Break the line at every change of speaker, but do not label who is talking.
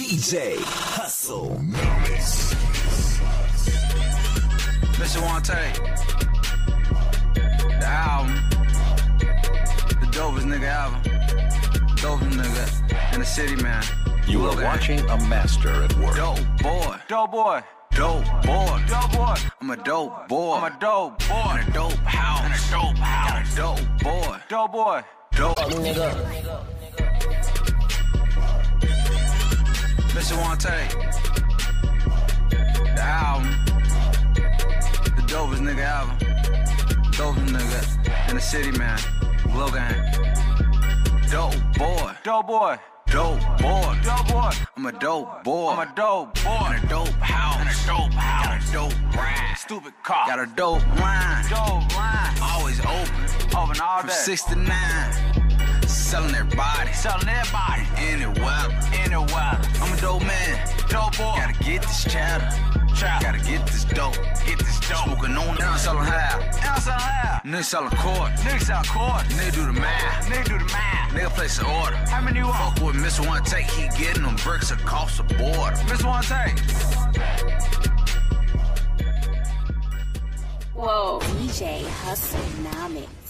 DJ Hustle.
Mr. Wante, the album, the dopest nigga album, dopest nigga in the city, man.
You are watching a master at work.
Dope boy, dope boy, dope boy, dope boy. I'm a dope boy, I'm a dope boy. In a dope house, in a dope house. Got a dope boy, dope boy, dope nigga. Mr. Wante, the album, the dopest nigga album, dopest nigga in the city, man. Glow gang, dope boy, dope boy, dope boy, dope boy. I'm a dope boy, I'm a dope boy. In a dope house, in a dope house. Got a dope ride, stupid car. Got a dope line, always open all day. From 6 to 9. Selling everybody, anywhere. I'm a dope man, dope boy. Gotta get this chatter. Gotta get this dope, Smoking on down, selling half. Nigga selling court, Nigga do the math, Nigga place an order.
How many you want?
Fuck with Mr. Wante, he getting them bricks across the border.
Mr. Wante.
Whoa, DJ Hustle Nomics.